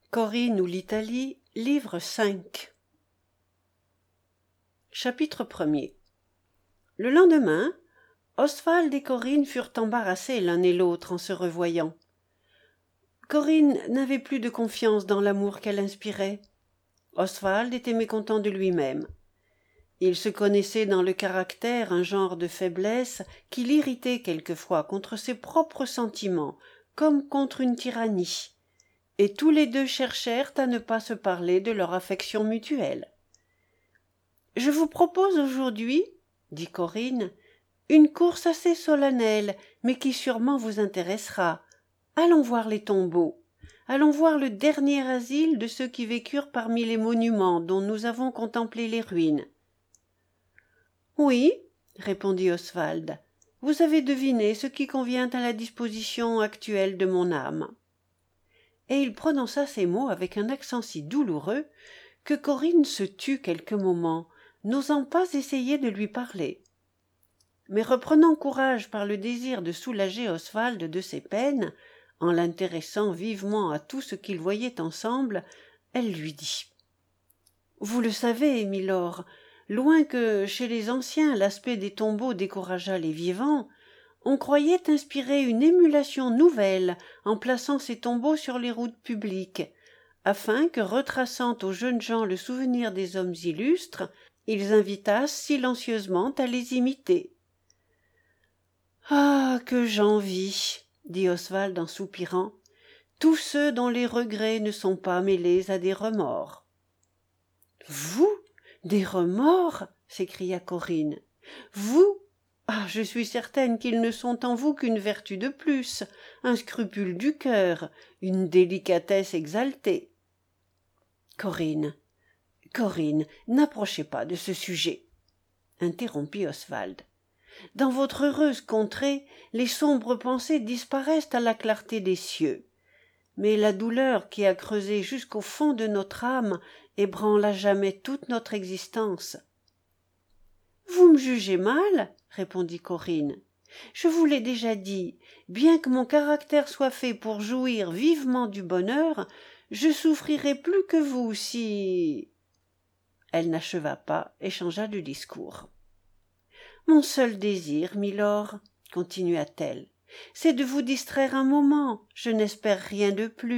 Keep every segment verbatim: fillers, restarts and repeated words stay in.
Corinne ou l'Italie, livre cinq. Chapitre premier. Le lendemain, Oswald et Corinne furent embarrassés l'un et l'autre en se revoyant. Corinne n'avait plus de confiance dans l'amour qu'elle inspirait. Oswald était mécontent de lui-même. Il se connaissait dans le caractère un genre de faiblesse qui l'irritait quelquefois contre ses propres sentiments, comme contre une tyrannie. Et tous les deux cherchèrent à ne pas se parler de leur affection mutuelle. « Je vous propose aujourd'hui, dit Corinne, une course assez solennelle, mais qui sûrement vous intéressera. Allons voir les tombeaux. Allons voir le dernier asile de ceux qui vécurent parmi les monuments dont nous avons contemplé les ruines. »« Oui, répondit Oswald, vous avez deviné ce qui convient à la disposition actuelle de mon âme. » Et il prononça ces mots avec un accent si douloureux que Corinne se tut quelques moments, n'osant pas essayer de lui parler. Mais reprenant courage par le désir de soulager Oswald de ses peines, en l'intéressant vivement à tout ce qu'ils voyaient ensemble, elle lui dit « Vous le savez, milord, loin que chez les anciens l'aspect des tombeaux décourageât les vivants, on croyait inspirer une émulation nouvelle en plaçant ces tombeaux sur les routes publiques, afin que, retraçant aux jeunes gens le souvenir des hommes illustres, ils invitassent silencieusement à les imiter. »« Ah, que j'envie, dit Oswald en soupirant, tous ceux dont les regrets ne sont pas mêlés à des remords. »« Vous, des remords » s'écria Corinne. « Vous ? Ah, je suis certaine qu'ils ne sont en vous qu'une vertu de plus, un scrupule du cœur, une délicatesse exaltée. »« Corinne, Corinne, n'approchez pas de ce sujet, » interrompit Oswald. « Dans votre heureuse contrée, les sombres pensées disparaissent à la clarté des cieux. Mais la douleur qui a creusé jusqu'au fond de notre âme ébranle à jamais toute notre existence. »« Vous me jugez mal, » répondit Corinne. « Je vous l'ai déjà dit, bien que mon caractère soit fait pour jouir vivement du bonheur, je souffrirai plus que vous si... » Elle n'acheva pas et changea de discours. « Mon seul désir, milord, continua-t-elle, c'est de vous distraire un moment, je n'espère rien de plus. »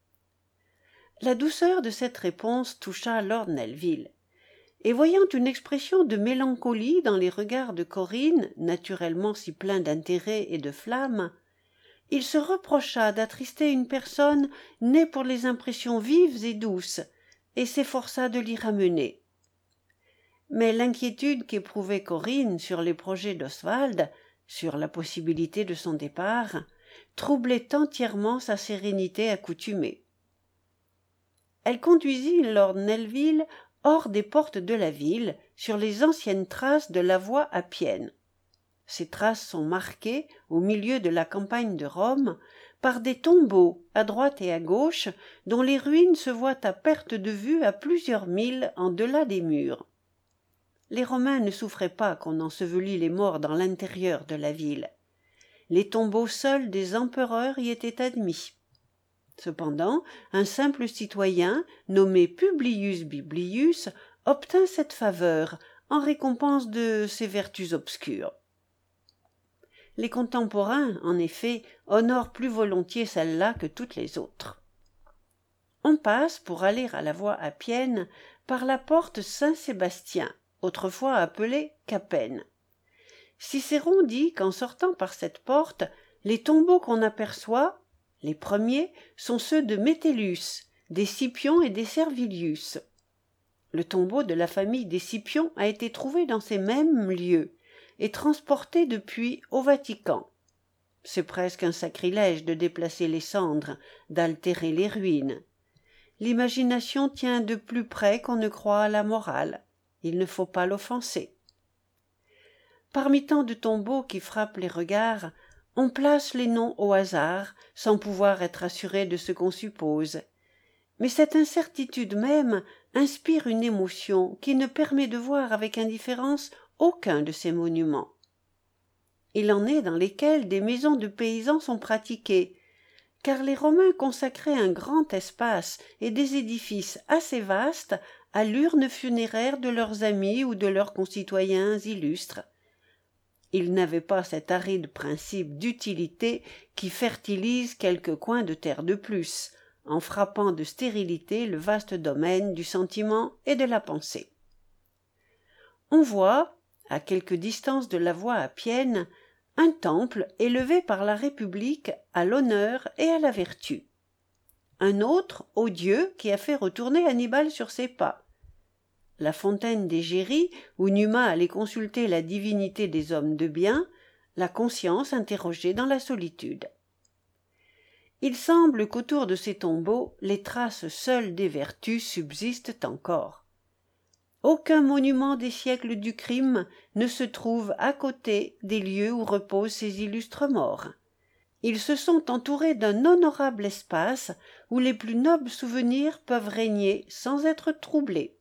La douceur de cette réponse toucha lord Nelvil, et voyant une expression de mélancolie dans les regards de Corinne, naturellement si pleins d'intérêt et de flamme, il se reprocha d'attrister une personne née pour les impressions vives et douces, et s'efforça de l'y ramener. Mais l'inquiétude qu'éprouvait Corinne sur les projets d'Oswald, sur la possibilité de son départ, troublait entièrement sa sérénité accoutumée. Elle conduisit lord Nelvil hors des portes de la ville, sur les anciennes traces de la voie appienne. Ces traces sont marquées, au milieu de la campagne de Rome, par des tombeaux à droite et à gauche, dont les ruines se voient à perte de vue à plusieurs milles en delà des murs. Les Romains ne souffraient pas qu'on ensevelît les morts dans l'intérieur de la ville. Les tombeaux seuls des empereurs y étaient admis. Cependant, un simple citoyen, nommé Publius Biblius, obtint cette faveur, en récompense de ses vertus obscures. Les contemporains, en effet, honorent plus volontiers celle-là que toutes les autres. On passe, pour aller à la voie appienne, par la porte Saint-Sébastien, autrefois appelée Capenne. Cicéron dit qu'en sortant par cette porte, les tombeaux qu'on aperçoit, les premiers, sont ceux de Metellus, des Scipions et des Servilius. Le tombeau de la famille des Scipions a été trouvé dans ces mêmes lieux et transporté depuis au Vatican. C'est presque un sacrilège de déplacer les cendres, d'altérer les ruines. L'imagination tient de plus près qu'on ne croit à la morale. Il ne faut pas l'offenser. Parmi tant de tombeaux qui frappent les regards, on place les noms au hasard, sans pouvoir être assuré de ce qu'on suppose. Mais cette incertitude même inspire une émotion qui ne permet de voir avec indifférence aucun de ces monuments. Il en est dans lesquels des maisons de paysans sont pratiquées, car les Romains consacraient un grand espace et des édifices assez vastes à l'urne funéraire de leurs amis ou de leurs concitoyens illustres. Ils n'avaient pas cet aride principe d'utilité qui fertilise quelques coins de terre de plus, en frappant de stérilité le vaste domaine du sentiment et de la pensée. On voit, à quelque distance de la voie appienne, un temple élevé par la République à l'honneur et à la vertu. Un autre au Dieu qui a fait retourner Hannibal sur ses pas. La fontaine d'Égérie, où Numa allait consulter la divinité des hommes de bien, la conscience interrogée dans la solitude. Il semble qu'autour de ces tombeaux, les traces seules des vertus subsistent encore. Aucun monument des siècles du crime ne se trouve à côté des lieux où reposent ces illustres morts. Ils se sont entourés d'un honorable espace où les plus nobles souvenirs peuvent régner sans être troublés.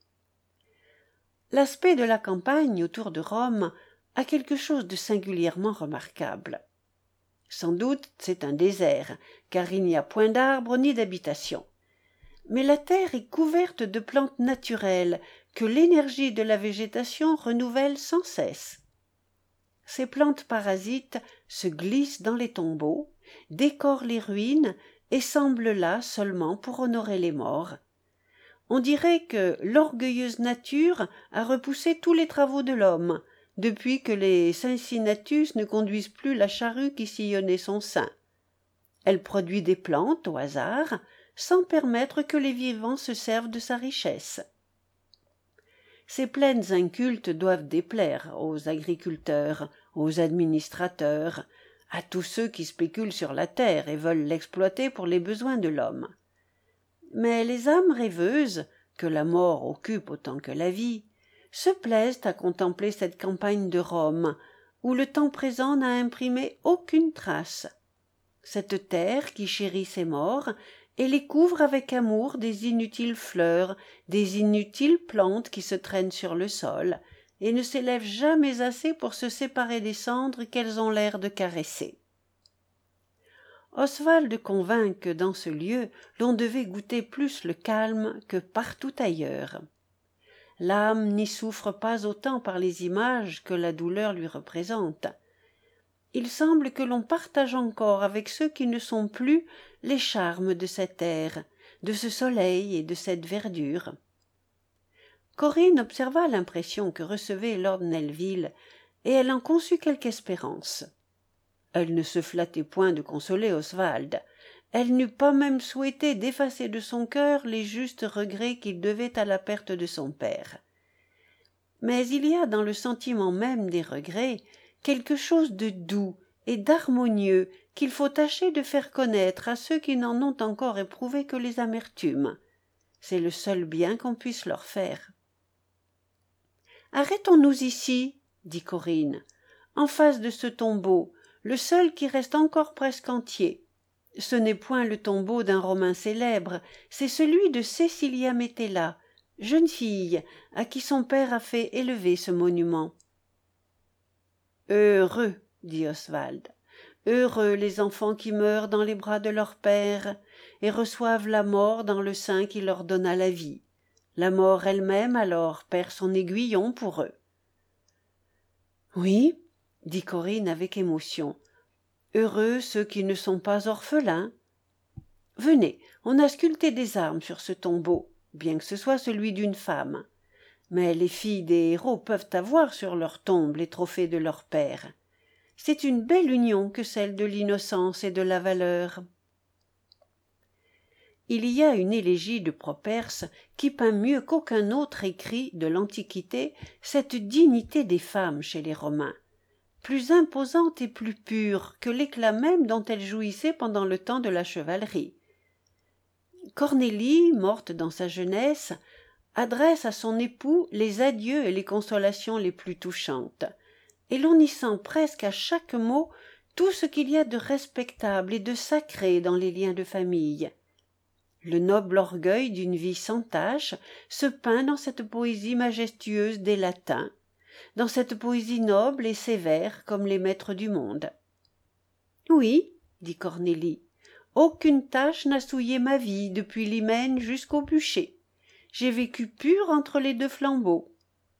L'aspect de la campagne autour de Rome a quelque chose de singulièrement remarquable. Sans doute c'est un désert, car il n'y a point d'arbres ni d'habitation. Mais la terre est couverte de plantes naturelles que l'énergie de la végétation renouvelle sans cesse. Ces plantes parasites se glissent dans les tombeaux, décorent les ruines et semblent là seulement pour honorer les morts. On dirait que l'orgueilleuse nature a repoussé tous les travaux de l'homme, depuis que les Cincinnatus ne conduisent plus la charrue qui sillonnait son sein. Elle produit des plantes au hasard, sans permettre que les vivants se servent de sa richesse. Ces plaines incultes doivent déplaire aux agriculteurs, aux administrateurs, à tous ceux qui spéculent sur la terre et veulent l'exploiter pour les besoins de l'homme. Mais les âmes rêveuses, que la mort occupe autant que la vie, se plaisent à contempler cette campagne de Rome, où le temps présent n'a imprimé aucune trace. Cette terre qui chérit ses morts et les couvre avec amour des inutiles fleurs, des inutiles plantes qui se traînent sur le sol, et ne s'élèvent jamais assez pour se séparer des cendres qu'elles ont l'air de caresser. Oswald convainc que dans ce lieu l'on devait goûter plus le calme que partout ailleurs. L'âme n'y souffre pas autant par les images que la douleur lui représente. Il semble que l'on partage encore avec ceux qui ne sont plus les charmes de cette air, de ce soleil et de cette verdure. Corinne observa l'impression que recevait lord Nelvil, et elle en conçut quelque espérance. Elle ne se flattait point de consoler Oswald. Elle n'eût pas même souhaité d'effacer de son cœur les justes regrets qu'il devait à la perte de son père. Mais il y a dans le sentiment même des regrets quelque chose de doux et d'harmonieux qu'il faut tâcher de faire connaître à ceux qui n'en ont encore éprouvé que les amertumes. C'est le seul bien qu'on puisse leur faire. « Arrêtons-nous ici, » dit Corinne, « en face de ce tombeau, le seul qui reste encore presque entier. Ce n'est point le tombeau d'un Romain célèbre, c'est celui de Cecilia Metella, jeune fille à qui son père a fait élever ce monument. »« Heureux, » dit Oswald, « heureux les enfants qui meurent dans les bras de leur père et reçoivent la mort dans le sein qui leur donna la vie. La mort elle-même alors perd son aiguillon pour eux. »« Oui, » dit Corinne avec émotion, « heureux ceux qui ne sont pas orphelins. Venez, on a sculpté des armes sur ce tombeau, bien que ce soit celui d'une femme. Mais les filles des héros peuvent avoir sur leur tombe les trophées de leur père. C'est une belle union que celle de l'innocence et de la valeur. » Il y a une élégie de Properce qui peint mieux qu'aucun autre écrit de l'Antiquité cette dignité des femmes chez les Romains, plus imposante et plus pure que l'éclat même dont elles jouissaient pendant le temps de la chevalerie. Cornélie, morte dans sa jeunesse, adresse à son époux les adieux et les consolations les plus touchantes, et l'on y sent presque à chaque mot tout ce qu'il y a de respectable et de sacré dans les liens de famille. Le noble orgueil d'une vie sans tache se peint dans cette poésie majestueuse des Latins, dans cette poésie noble et sévère comme les maîtres du monde. « Oui, » dit Cornélie, aucune tache n'a souillé ma vie depuis l'hymen jusqu'au bûcher. J'ai vécu pur entre les deux flambeaux. »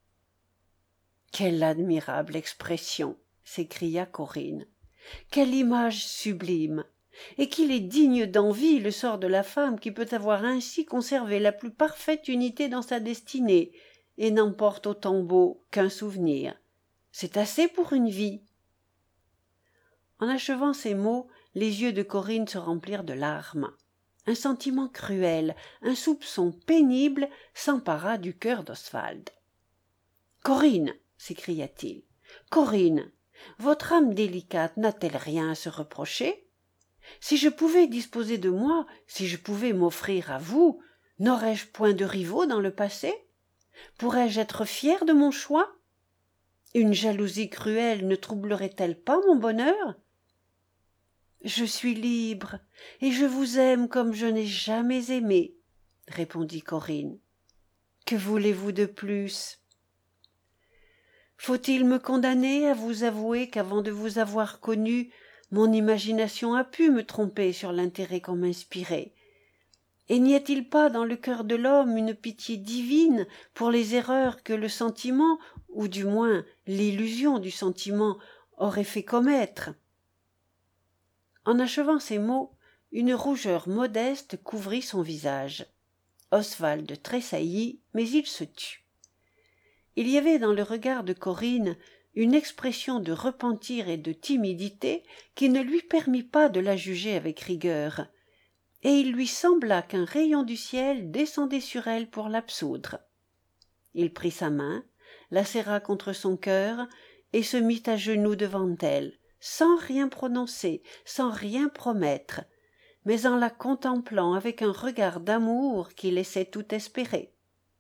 « Quelle admirable expression !» s'écria Corinne. « Quelle image sublime ! Et qu'il est digne d'envie le sort de la femme qui peut avoir ainsi conservé la plus parfaite unité dans sa destinée et n'emporte au tombeau qu'un souvenir. C'est assez pour une vie. » En achevant ces mots, les yeux de Corinne se remplirent de larmes. Un sentiment cruel, un soupçon pénible s'empara du cœur d'Oswald. « Corinne !» s'écria-t-il. « Corinne, votre âme délicate n'a-t-elle rien à se reprocher ? Si je pouvais disposer de moi, si je pouvais m'offrir à vous, n'aurais-je point de rivaux dans le passé ? Pourrais-je être fière de mon choix ? Une jalousie cruelle ne troublerait-elle pas mon bonheur ? Je suis libre, et je vous aime comme je n'ai jamais aimé, répondit Corinne. Que voulez-vous de plus ? Faut-il me condamner à vous avouer qu'avant de vous avoir connu, mon imagination a pu me tromper sur l'intérêt qu'on m'inspirait ? Et n'y a-t-il pas dans le cœur de l'homme une pitié divine pour les erreurs que le sentiment, ou du moins l'illusion du sentiment, aurait fait commettre ? En achevant ces mots, une rougeur modeste couvrit son visage. Oswald tressaillit, mais il se tut. Il y avait dans le regard de Corinne une expression de repentir et de timidité qui ne lui permit pas de la juger avec rigueur, et il lui sembla qu'un rayon du ciel descendait sur elle pour l'absoudre. Il prit sa main, la serra contre son cœur et se mit à genoux devant elle, sans rien prononcer, sans rien promettre, mais en la contemplant avec un regard d'amour qui laissait tout espérer.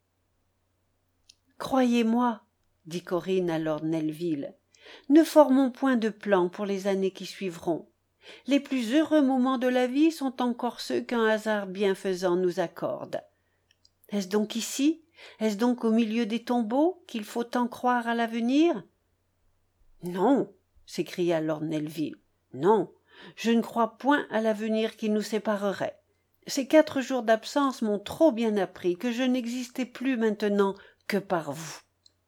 « Croyez-moi, » dit Corinne à lord Nelvil, « ne formons point de plans pour les années qui suivront. Les plus heureux moments de la vie sont encore ceux qu'un hasard bienfaisant nous accorde. Est-ce donc ici, est-ce donc au milieu des tombeaux qu'il faut tant croire à l'avenir ? » ?»« Non, » s'écria lord Nelvil, « non, je ne crois point à l'avenir qui nous séparerait. Ces quatre jours d'absence m'ont trop bien appris que je n'existais plus maintenant que par vous. »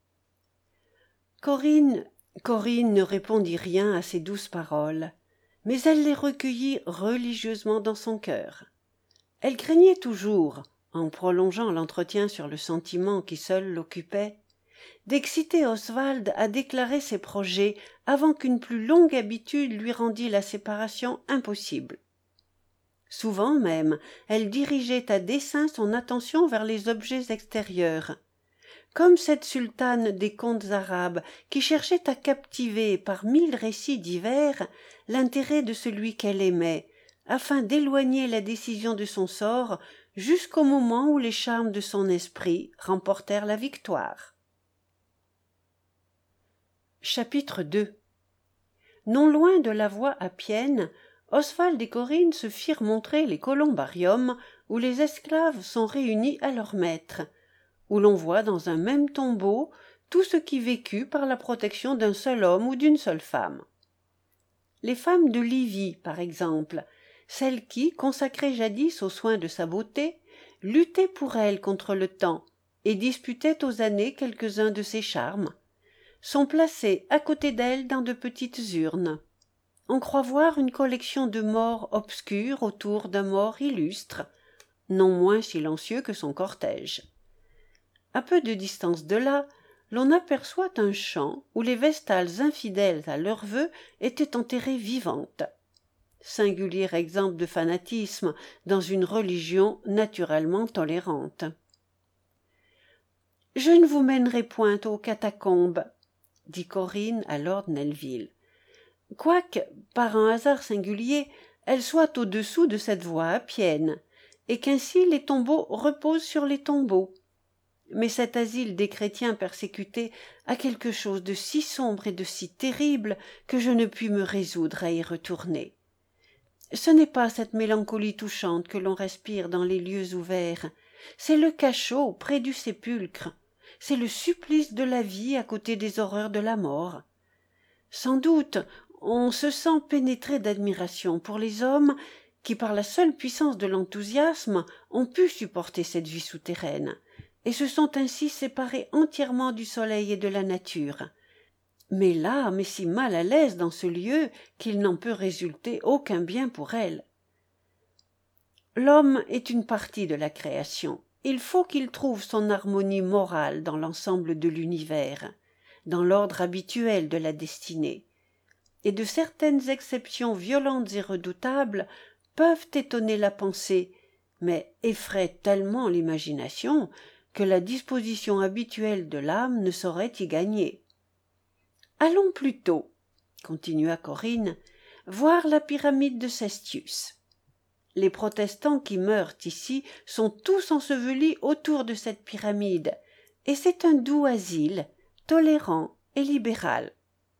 Corinne, Corinne ne répondit rien à ces douces paroles, mais elle les recueillit religieusement dans son cœur. Elle craignait toujours, en prolongeant l'entretien sur le sentiment qui seul l'occupait, d'exciter Oswald à déclarer ses projets avant qu'une plus longue habitude lui rendît la séparation impossible. Souvent même, elle dirigeait à dessein son attention vers les objets extérieurs, comme cette sultane des contes arabes qui cherchait à captiver par mille récits divers l'intérêt de celui qu'elle aimait, afin d'éloigner la décision de son sort jusqu'au moment où les charmes de son esprit remportèrent la victoire. Chapitre deux. Non loin de la voie appienne, Oswald et Corinne se firent montrer les columbariums où les esclaves sont réunis à leur maître, où l'on voit dans un même tombeau tout ce qui vécut par la protection d'un seul homme ou d'une seule femme. Les femmes de Livy, par exemple, celles qui, consacrées jadis aux soins de sa beauté, luttaient pour elle contre le temps et disputaient aux années quelques-uns de ses charmes, sont placées à côté d'elle dans de petites urnes. On croit voir une collection de morts obscurs autour d'un mort illustre, non moins silencieux que son cortège. À peu de distance de là, l'on aperçoit un champ où les vestales infidèles à leurs vœux étaient enterrées vivantes. Singulier exemple de fanatisme dans une religion naturellement tolérante. « Je ne vous mènerai point aux catacombes, » dit Corinne à lord Nelvil, « quoique, par un hasard singulier, elles soient au-dessous de cette voie appienne, et qu'ainsi les tombeaux reposent sur les tombeaux. Mais cet asile des chrétiens persécutés a quelque chose de si sombre et de si terrible que je ne puis me résoudre à y retourner. Ce n'est pas cette mélancolie touchante que l'on respire dans les lieux ouverts, c'est le cachot près du sépulcre, c'est le supplice de la vie à côté des horreurs de la mort. Sans doute, on se sent pénétré d'admiration pour les hommes qui par la seule puissance de l'enthousiasme ont pu supporter cette vie souterraine, et se sont ainsi séparés entièrement du soleil et de la nature. Mais l'âme est si mal à l'aise dans ce lieu qu'il n'en peut résulter aucun bien pour elle. L'homme est une partie de la création. Il faut qu'il trouve son harmonie morale dans l'ensemble de l'univers, dans l'ordre habituel de la destinée. Et de certaines exceptions violentes et redoutables peuvent étonner la pensée, mais effraient tellement l'imagination que la disposition habituelle de l'âme ne saurait y gagner. Allons plutôt, continua Corinne, voir la pyramide de Cestius. Les protestants qui meurent ici sont tous ensevelis autour de cette pyramide, et c'est un doux asile, tolérant et libéral.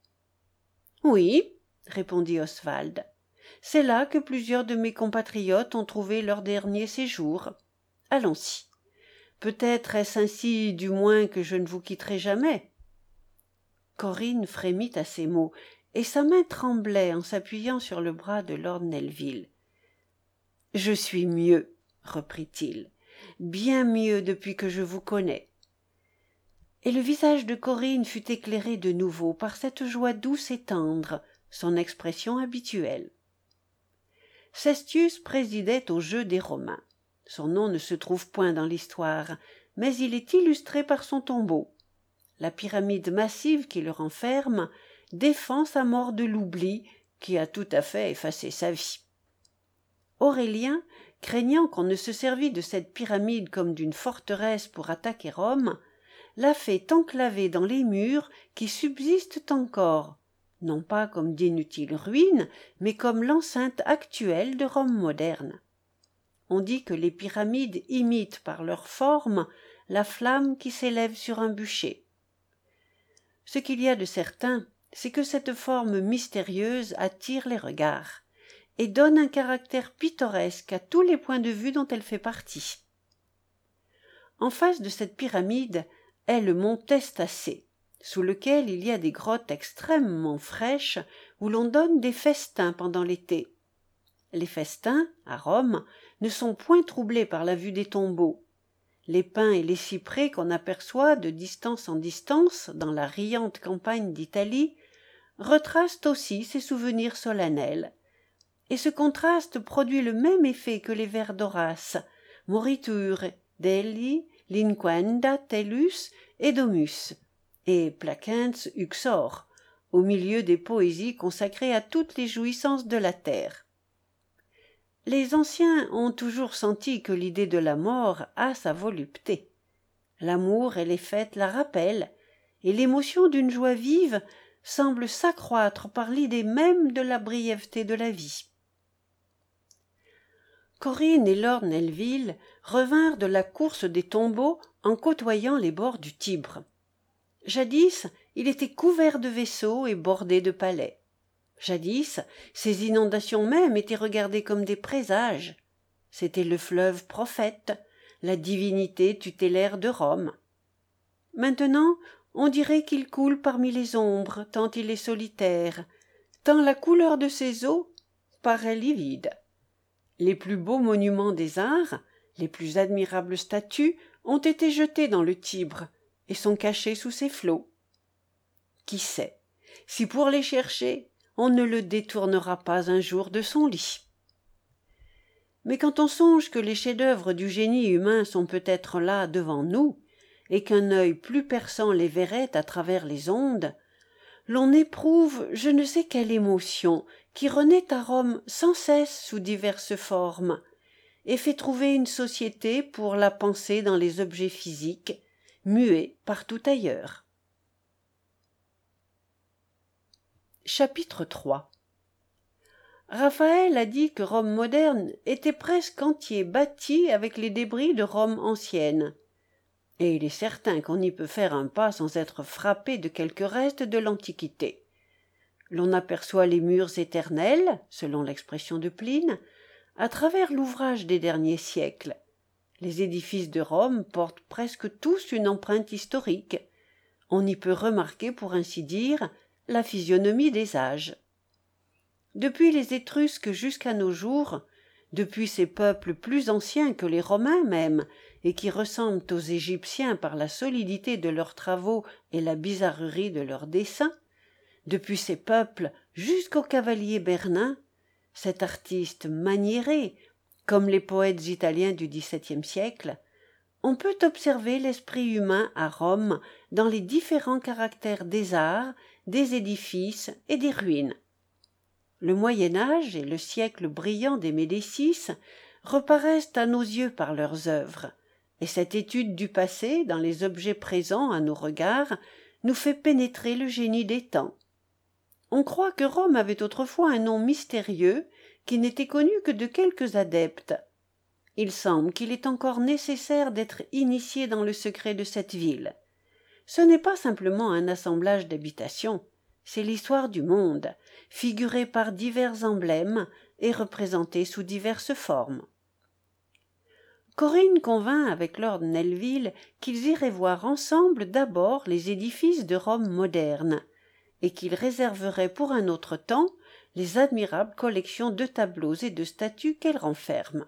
Oui, répondit Oswald, c'est là que plusieurs de mes compatriotes ont trouvé leur dernier séjour. Allons-y. Peut-être est-ce ainsi du moins que je ne vous quitterai jamais. Corinne frémit à ces mots, et sa main tremblait en s'appuyant sur le bras de lord Nelvil. « Je suis mieux, reprit-il, bien mieux depuis que je vous connais. » Et le visage de Corinne fut éclairé de nouveau par cette joie douce et tendre, son expression habituelle. Cestius présidait au jeu des Romains. Son nom ne se trouve point dans l'histoire, mais il est illustré par son tombeau. La pyramide massive qui le renferme défend sa mort de l'oubli qui a tout à fait effacé sa vie. Aurélien, craignant qu'on ne se servît de cette pyramide comme d'une forteresse pour attaquer Rome, l'a fait enclaver dans les murs qui subsistent encore, non pas comme d'inutiles ruines, mais comme l'enceinte actuelle de Rome moderne. On dit que les pyramides imitent par leur forme la flamme qui s'élève sur un bûcher. Ce qu'il y a de certain, c'est que cette forme mystérieuse attire les regards et donne un caractère pittoresque à tous les points de vue dont elle fait partie. En face de cette pyramide est le mont Testacé, sous lequel il y a des grottes extrêmement fraîches où l'on donne des festins pendant l'été. Les festins, à Rome, ne sont point troublés par la vue des tombeaux. Les pins et les cyprès qu'on aperçoit de distance en distance dans la riante campagne d'Italie retracent aussi ces souvenirs solennels. Et ce contraste produit le même effet que les vers d'Horace, moritur delli linquenda tellus et domus, et placens uxor, au milieu des poésies consacrées à toutes les jouissances de la terre. Les anciens ont toujours senti que l'idée de la mort a sa volupté. L'amour et les fêtes la rappellent, et l'émotion d'une joie vive semble s'accroître par l'idée même de la brièveté de la vie. Corinne et lord Nelvil revinrent de la course des tombeaux en côtoyant les bords du Tibre. Jadis, il était couvert de vaisseaux et bordé de palais. Jadis, ces inondations mêmes étaient regardées comme des présages. C'était le fleuve prophète, la divinité tutélaire de Rome. Maintenant, on dirait qu'il coule parmi les ombres, tant il est solitaire, tant la couleur de ses eaux paraît livide. Les plus beaux monuments des arts, les plus admirables statues ont été jetés dans le Tibre et sont cachés sous ses flots. Qui sait, si pour les chercher, on ne le détournera pas un jour de son lit. Mais quand on songe que les chefs-d'œuvre du génie humain sont peut-être là devant nous, et qu'un œil plus perçant les verrait à travers les ondes, l'on éprouve je ne sais quelle émotion qui renaît à Rome sans cesse sous diverses formes, et fait trouver une société pour la pensée dans les objets physiques, muets partout ailleurs. Chapitre trois. Raphaël a dit que Rome moderne était presque entier bâtie avec les débris de Rome ancienne, et il est certain qu'on y peut faire un pas sans être frappé de quelques restes de l'Antiquité. L'on aperçoit les murs éternels, selon l'expression de Pline, à travers l'ouvrage des derniers siècles. Les édifices de Rome portent presque tous une empreinte historique. On y peut remarquer, pour ainsi dire, la physionomie des âges. Depuis les Étrusques jusqu'à nos jours, depuis ces peuples plus anciens que les Romains même, et qui ressemblent aux Égyptiens par la solidité de leurs travaux et la bizarrerie de leurs dessins, depuis ces peuples jusqu'aux cavaliers bernins, cet artiste maniéré, comme les poètes italiens du dix-septième siècle, on peut observer l'esprit humain à Rome dans les différents caractères des arts, des édifices et des ruines. Le Moyen-Âge et le siècle brillant des Médicis reparaissent à nos yeux par leurs œuvres, et cette étude du passé dans les objets présents à nos regards nous fait pénétrer le génie des temps. On croit que Rome avait autrefois un nom mystérieux qui n'était connu que de quelques adeptes. Il semble qu'il est encore nécessaire d'être initié dans le secret de cette ville. Ce n'est pas simplement un assemblage d'habitations, c'est l'histoire du monde, figurée par divers emblèmes et représentée sous diverses formes. Corinne convint avec lord Nelvil qu'ils iraient voir ensemble d'abord les édifices de Rome moderne, et qu'ils réserveraient pour un autre temps les admirables collections de tableaux et de statues qu'elle renferme.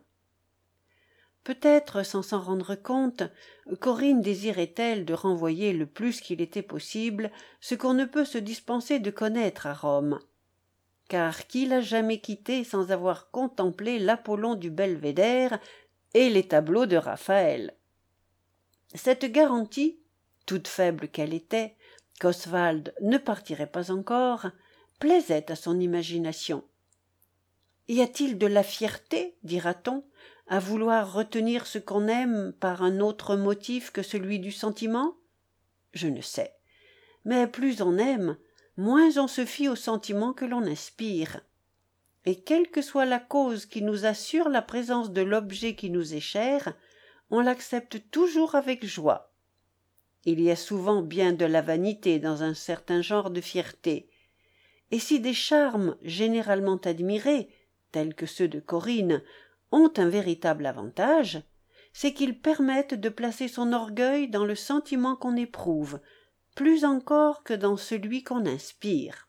Peut-être, sans s'en rendre compte, Corinne désirait-elle de renvoyer le plus qu'il était possible ce qu'on ne peut se dispenser de connaître à Rome. Car qui l'a jamais quitté sans avoir contemplé l'Apollon du Belvédère et les tableaux de Raphaël? Cette garantie, toute faible qu'elle était, qu'Oswald ne partirait pas encore, plaisait à son imagination. Y a-t-il de la fierté, dira-t-on, à vouloir retenir ce qu'on aime par un autre motif que celui du sentiment? Je ne sais. Mais plus on aime, moins on se fie au sentiment que l'on inspire. Et quelle que soit la cause qui nous assure la présence de l'objet qui nous est cher, on l'accepte toujours avec joie. Il y a souvent bien de la vanité dans un certain genre de fierté. Et si des charmes généralement admirés, tels que ceux de Corinne, ont un véritable avantage, c'est qu'ils permettent de placer son orgueil dans le sentiment qu'on éprouve, plus encore que dans celui qu'on inspire.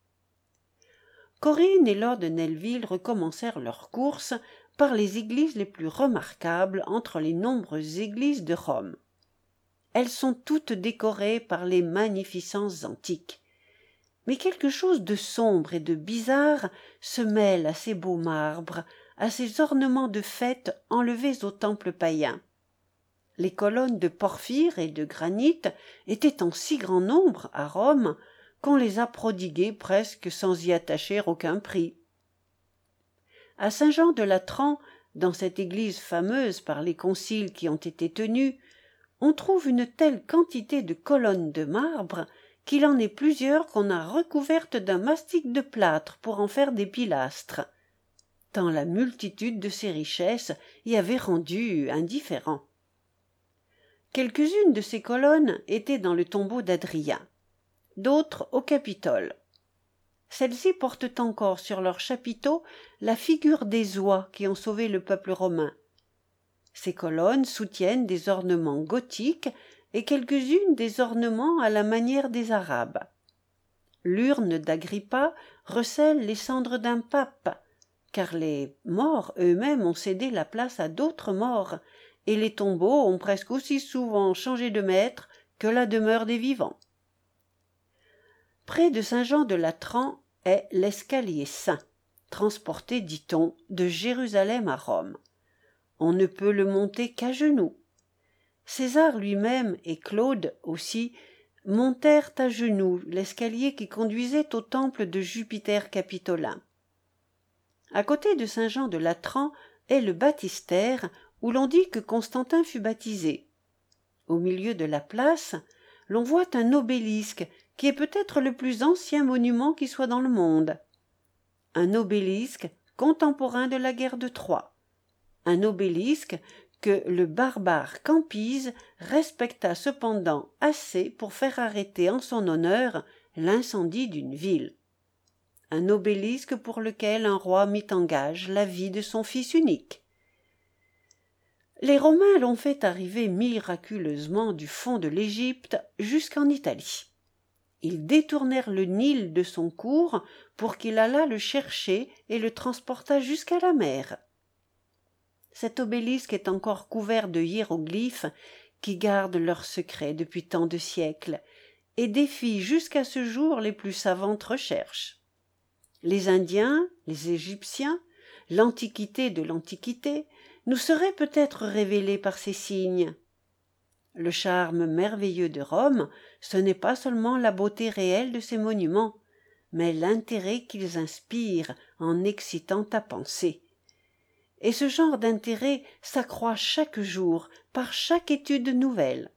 Corinne et lord Nelvil recommencèrent leur course par les églises les plus remarquables entre les nombreuses églises de Rome. Elles sont toutes décorées par les magnificences antiques. Mais quelque chose de sombre et de bizarre se mêle à ces beaux marbres, à ces ornements de fête enlevés au temple païen. Les colonnes de porphyre et de granit étaient en si grand nombre à Rome qu'on les a prodiguées presque sans y attacher aucun prix. À Saint-Jean-de-Latran, dans cette église fameuse par les conciles qui ont été tenus, on trouve une telle quantité de colonnes de marbre qu'il en est plusieurs qu'on a recouvertes d'un mastic de plâtre pour en faire des pilastres, tant la multitude de ces richesses y avait rendu indifférent. Quelques-unes de ces colonnes étaient dans le tombeau d'Adrien, d'autres au Capitole. Celles-ci portent encore sur leurs chapiteaux la figure des oies qui ont sauvé le peuple romain. Ces colonnes soutiennent des ornements gothiques et quelques-unes des ornements à la manière des Arabes. L'urne d'Agrippa recèle les cendres d'un pape, car les morts eux-mêmes ont cédé la place à d'autres morts, et les tombeaux ont presque aussi souvent changé de maître que la demeure des vivants. Près de Saint-Jean-de-Latran est l'escalier saint, transporté, dit-on, de Jérusalem à Rome. On ne peut le monter qu'à genoux. César lui-même et Claude aussi montèrent à genoux l'escalier qui conduisait au temple de Jupiter capitolin. À côté de Saint-Jean-de-Latran est le baptistère où l'on dit que Constantin fut baptisé. Au milieu de la place, l'on voit un obélisque qui est peut-être le plus ancien monument qui soit dans le monde. Un obélisque contemporain de la guerre de Troie. Un obélisque que le barbare Campise respecta cependant assez pour faire arrêter en son honneur l'incendie d'une ville. Un obélisque pour lequel un roi mit en gage la vie de son fils unique. Les Romains l'ont fait arriver miraculeusement du fond de l'Égypte jusqu'en Italie. Ils détournèrent le Nil de son cours pour qu'il allât le chercher et le transportât jusqu'à la mer. cet obélisque est encore couvert de hiéroglyphes qui gardent leurs secrets depuis tant de siècles et défient jusqu'à ce jour les plus savantes recherches. Les Indiens, les Égyptiens, l'Antiquité de l'Antiquité nous seraient peut-être révélés par ces signes. Le charme merveilleux de Rome, ce n'est pas seulement la beauté réelle de ses monuments, mais l'intérêt qu'ils inspirent en excitant ta pensée. Et ce genre d'intérêt s'accroît chaque jour par chaque étude nouvelle.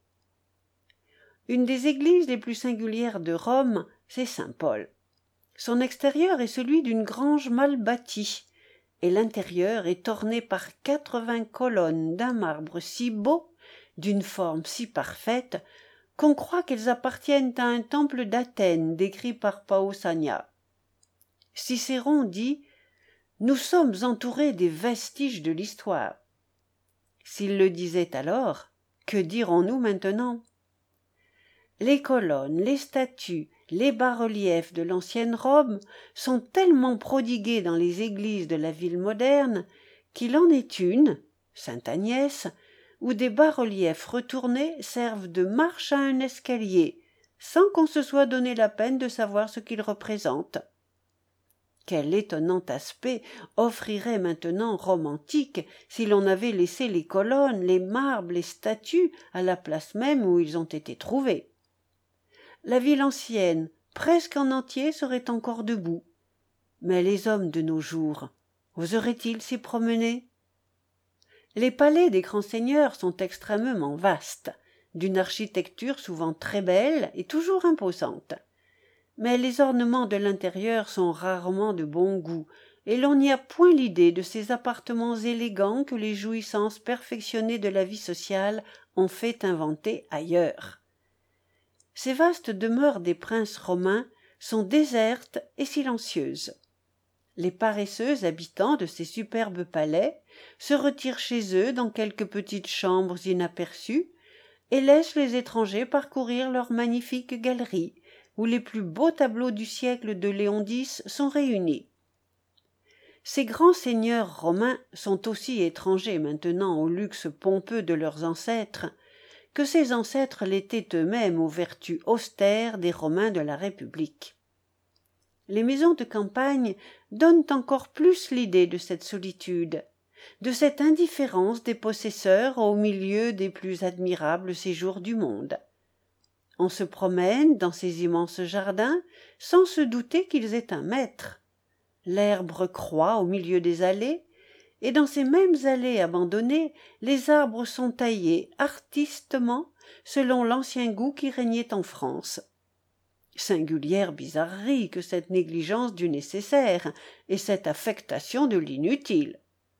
Une des églises les plus singulières de Rome, c'est Saint-Paul. Son extérieur est celui d'une grange mal bâtie, et l'intérieur est orné par quatre-vingts colonnes d'un marbre si beau, d'une forme si parfaite, qu'on croit qu'elles appartiennent à un temple d'Athènes décrit par Pausania. Cicéron dit « Nous sommes entourés des vestiges de l'histoire ». S'il le disait alors, que dirons-nous maintenant? Les colonnes, les statues, les bas-reliefs de l'ancienne Rome sont tellement prodigués dans les églises de la ville moderne qu'il en est une, Sainte-Agnès, où des bas-reliefs retournés servent de marche à un escalier, sans qu'on se soit donné la peine de savoir ce qu'ils représentent. Quel étonnant aspect offrirait maintenant Rome antique si l'on avait laissé les colonnes, les marbres, les statues à la place même où ils ont été trouvés. La ville ancienne, presque en entier, serait encore debout. Mais les hommes de nos jours, oseraient-ils s'y promener? Les palais des grands seigneurs sont extrêmement vastes, d'une architecture souvent très belle et toujours imposante. Mais les ornements de l'intérieur sont rarement de bon goût, et l'on n'y a point l'idée de ces appartements élégants que les jouissances perfectionnées de la vie sociale ont fait inventer ailleurs. Ces vastes demeures des princes romains sont désertes et silencieuses. Les paresseux habitants de ces superbes palais se retirent chez eux dans quelques petites chambres inaperçues et laissent les étrangers parcourir leurs magnifiques galeries, où les plus beaux tableaux du siècle de Léon X sont réunis. Ces grands seigneurs romains sont aussi étrangers maintenant au luxe pompeux de leurs ancêtres, que ces ancêtres l'étaient eux-mêmes aux vertus austères des Romains de la République. Les maisons de campagne donnent encore plus l'idée de cette solitude, de cette indifférence des possesseurs au milieu des plus admirables séjours du monde. On se promène dans ces immenses jardins sans se douter qu'ils aient un maître. L'herbe croît au milieu des allées, et dans ces mêmes allées abandonnées, les arbres sont taillés artistement selon l'ancien goût qui régnait en France. Singulière bizarrerie que cette négligence du nécessaire et cette affectation de l'inutile.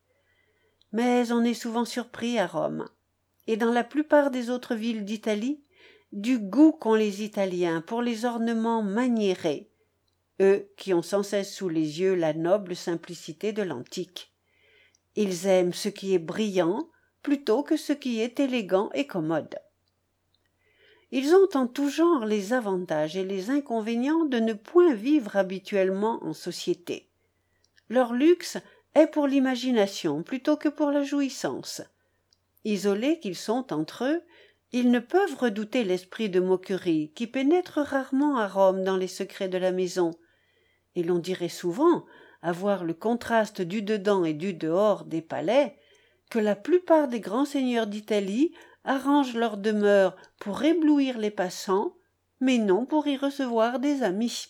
Mais on est souvent surpris à Rome, et dans la plupart des autres villes d'Italie, du goût qu'ont les Italiens pour les ornements maniérés, eux qui ont sans cesse sous les yeux la noble simplicité de l'antique. Ils aiment ce qui est brillant plutôt que ce qui est élégant et commode. Ils ont en tout genre les avantages et les inconvénients de ne point vivre habituellement en société. Leur luxe est pour l'imagination plutôt que pour la jouissance. Isolés qu'ils sont entre eux, ils ne peuvent redouter l'esprit de moquerie qui pénètre rarement à Rome dans les secrets de la maison, et l'on dirait souvent, à voir le contraste du dedans et du dehors des palais, que la plupart des grands seigneurs d'Italie arrangent leur demeure pour éblouir les passants, mais non pour y recevoir des amis.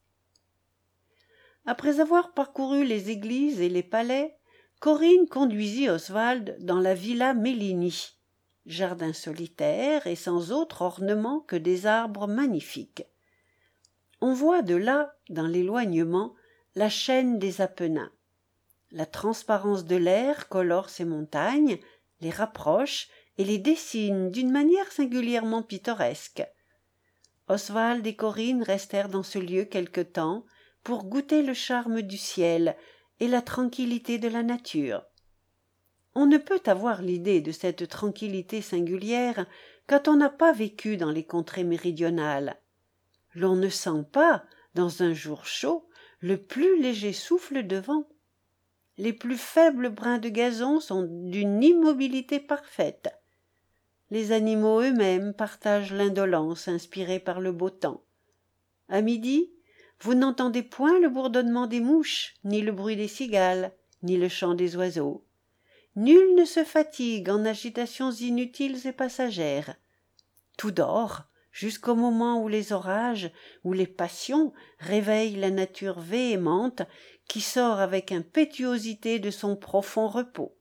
Après avoir parcouru les églises et les palais, Corinne conduisit Oswald dans la Villa Mellini, jardin solitaire et sans autre ornement que des arbres magnifiques. On voit de là, dans l'éloignement, la chaîne des Apennins. La transparence de l'air colore ces montagnes, les rapproche et les dessine d'une manière singulièrement pittoresque. Oswald et Corinne restèrent dans ce lieu quelque temps pour goûter le charme du ciel et la tranquillité de la nature. On ne peut avoir l'idée de cette tranquillité singulière quand on n'a pas vécu dans les contrées méridionales. L'on ne sent pas, dans un jour chaud, le plus léger souffle de vent. Les plus faibles brins de gazon sont d'une immobilité parfaite. Les animaux eux-mêmes partagent l'indolence inspirée par le beau temps. À midi, vous n'entendez point le bourdonnement des mouches, ni le bruit des cigales, ni le chant des oiseaux. Nul ne se fatigue en agitations inutiles et passagères. Tout dort, jusqu'au moment où les orages, où les passions réveillent la nature véhémente qui sort avec impétuosité de son profond repos.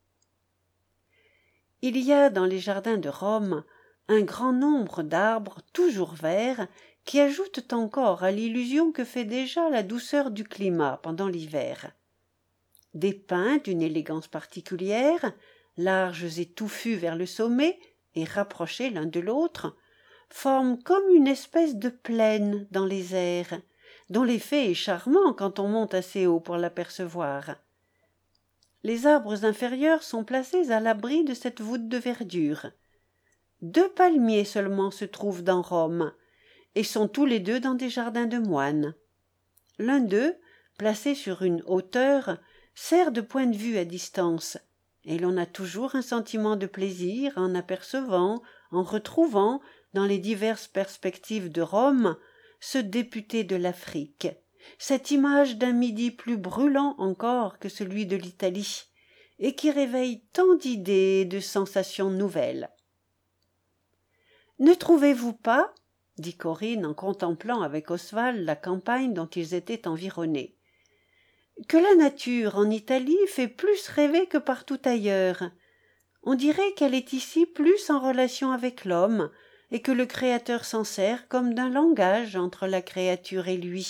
Il y a dans les jardins de Rome un grand nombre d'arbres toujours verts qui ajoutent encore à l'illusion que fait déjà la douceur du climat pendant l'hiver. Des pins d'une élégance particulière, larges et touffus vers le sommet et rapprochés l'un de l'autre, forment comme une espèce de plaine dans les airs, dont l'effet est charmant quand on monte assez haut pour l'apercevoir. Les arbres inférieurs sont placés à l'abri de cette voûte de verdure. Deux palmiers seulement se trouvent dans Rome, et sont tous les deux dans des jardins de moines. L'un d'eux, placé sur une hauteur, sert de point de vue à distance, et l'on a toujours un sentiment de plaisir en apercevant, en retrouvant, dans les diverses perspectives de Rome, ce député de l'Afrique, cette image d'un midi plus brûlant encore que celui de l'Italie, et qui réveille tant d'idées et de sensations nouvelles. « Ne trouvez-vous pas, dit Corinne en contemplant avec Oswald la campagne dont ils étaient environnés, que la nature en Italie fait plus rêver que partout ailleurs. On dirait qu'elle est ici plus en relation avec l'homme, et que le Créateur s'en sert comme d'un langage entre la créature et lui. »«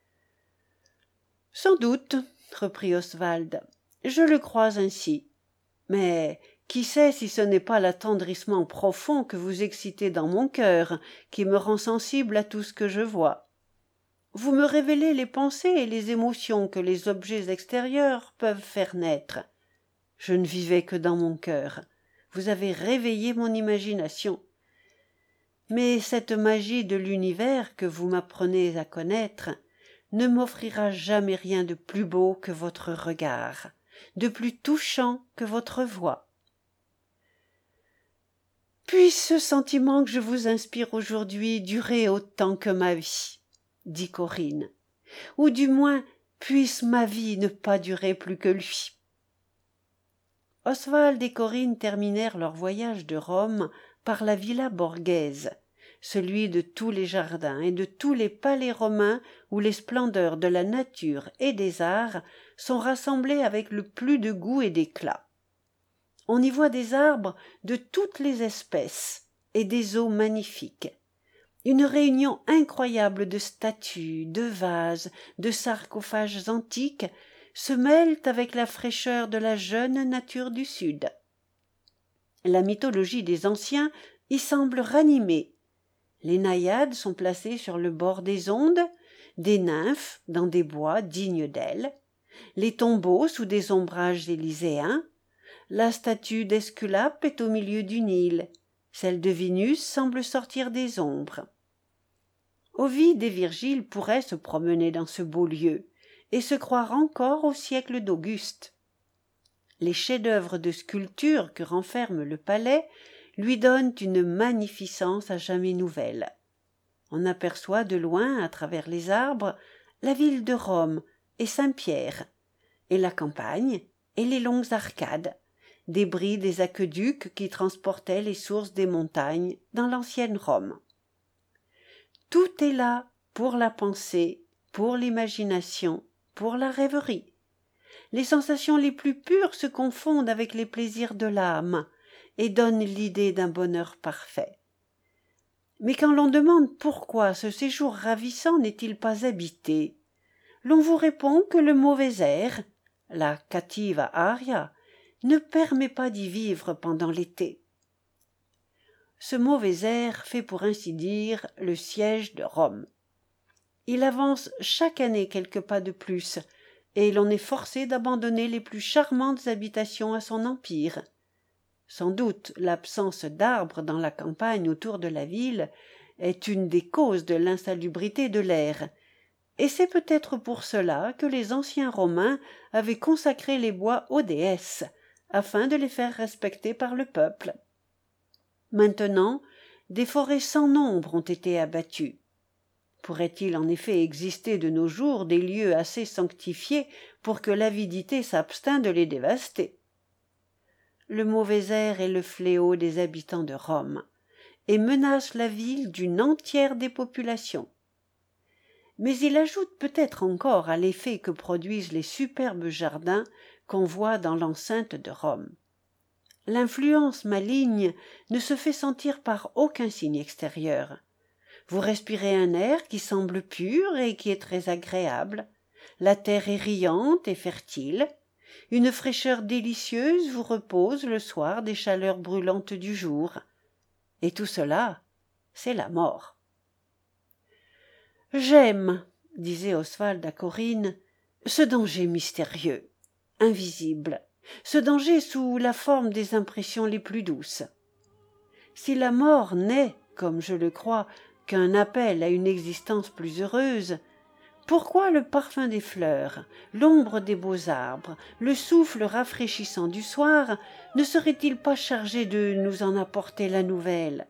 Sans doute, reprit Oswald, je le crois ainsi. Mais qui sait si ce n'est pas l'attendrissement profond que vous excitez dans mon cœur, qui me rend sensible à tout ce que je vois. Vous me révélez les pensées et les émotions que les objets extérieurs peuvent faire naître. Je ne vivais que dans mon cœur. Vous avez réveillé mon imagination. Mais cette magie de l'univers que vous m'apprenez à connaître ne m'offrira jamais rien de plus beau que votre regard, de plus touchant que votre voix. Puisse ce sentiment que je vous inspire aujourd'hui durer autant que ma vie, dit Corinne, ou du moins puisse ma vie ne pas durer plus que lui. Oswald et Corinne terminèrent leur voyage de Rome par la Villa Borghese, celui de tous les jardins et de tous les palais romains où les splendeurs de la nature et des arts sont rassemblées avec le plus de goût et d'éclat. On y voit des arbres de toutes les espèces et des eaux magnifiques. Une réunion incroyable de statues, de vases, de sarcophages antiques se mêlent avec la fraîcheur de la jeune nature du Sud. La mythologie des anciens y semble ranimée. Les naïades sont placées sur le bord des ondes, des nymphes dans des bois dignes d'elles, les tombeaux sous des ombrages élyséens, la statue d'Esculape est au milieu du Nil, celle de Vénus semble sortir des ombres. Ovide et Virgile pourraient se promener dans ce beau lieu et se croire encore au siècle d'Auguste. Les chefs-d'œuvre de sculpture que renferme le palais lui donnent une magnificence à jamais nouvelle. On aperçoit de loin, à travers les arbres, la ville de Rome et Saint-Pierre, et la campagne et les longues arcades, débris des aqueducs qui transportaient les sources des montagnes dans l'ancienne Rome. Tout est là pour la pensée, pour l'imagination, pour la rêverie. Les sensations les plus pures se confondent avec les plaisirs de l'âme et donnent l'idée d'un bonheur parfait. Mais quand l'on demande pourquoi ce séjour ravissant n'est-il pas habité, l'on vous répond que le mauvais air, la cattiva aria, ne permet pas d'y vivre pendant l'été. Ce mauvais air fait pour ainsi dire le siège de Rome. Il avance chaque année quelques pas de plus, et l'on est forcé d'abandonner les plus charmantes habitations à son empire. Sans doute l'absence d'arbres dans la campagne autour de la ville est une des causes de l'insalubrité de l'air, Et c'est peut-être pour cela que les anciens Romains avaient consacré les bois aux déesses, afin de les faire respecter par le peuple. Maintenant, des forêts sans nombre ont été abattues. Pourrait-il en effet exister de nos jours des lieux assez sanctifiés pour que l'avidité s'abstînt de les dévaster? Le mauvais air est le fléau des habitants de Rome, et menace la ville d'une entière dépopulation. Mais il ajoute peut-être encore à l'effet que produisent les superbes jardins qu'on voit dans l'enceinte de Rome. L'influence maligne ne se fait sentir par aucun signe extérieur. Vous respirez un air qui semble pur et qui est très agréable. La terre est riante et fertile. Une fraîcheur délicieuse vous repose le soir des chaleurs brûlantes du jour. Et tout cela, c'est la mort. « J'aime, disait Oswald à Corinne, ce danger mystérieux, invisible, ce danger sous la forme des impressions les plus douces. Si la mort n'est, comme je le crois, qu'un appel à une existence plus heureuse, pourquoi le parfum des fleurs, l'ombre des beaux arbres, le souffle rafraîchissant du soir ne serait-il pas chargé de nous en apporter la nouvelle?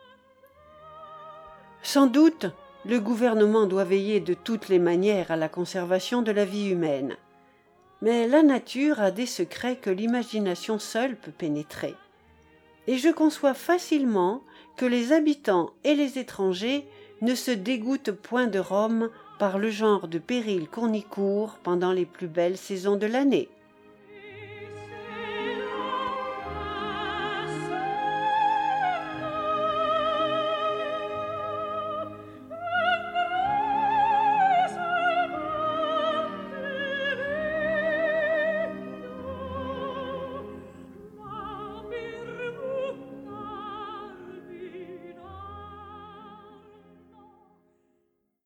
Sans doute, le gouvernement doit veiller de toutes les manières à la conservation de la vie humaine. Mais la nature a des secrets que l'imagination seule peut pénétrer. Et je conçois facilement que les habitants et les étrangers ne se dégoûtent point de Rome par le genre de péril qu'on y court pendant les plus belles saisons de l'année.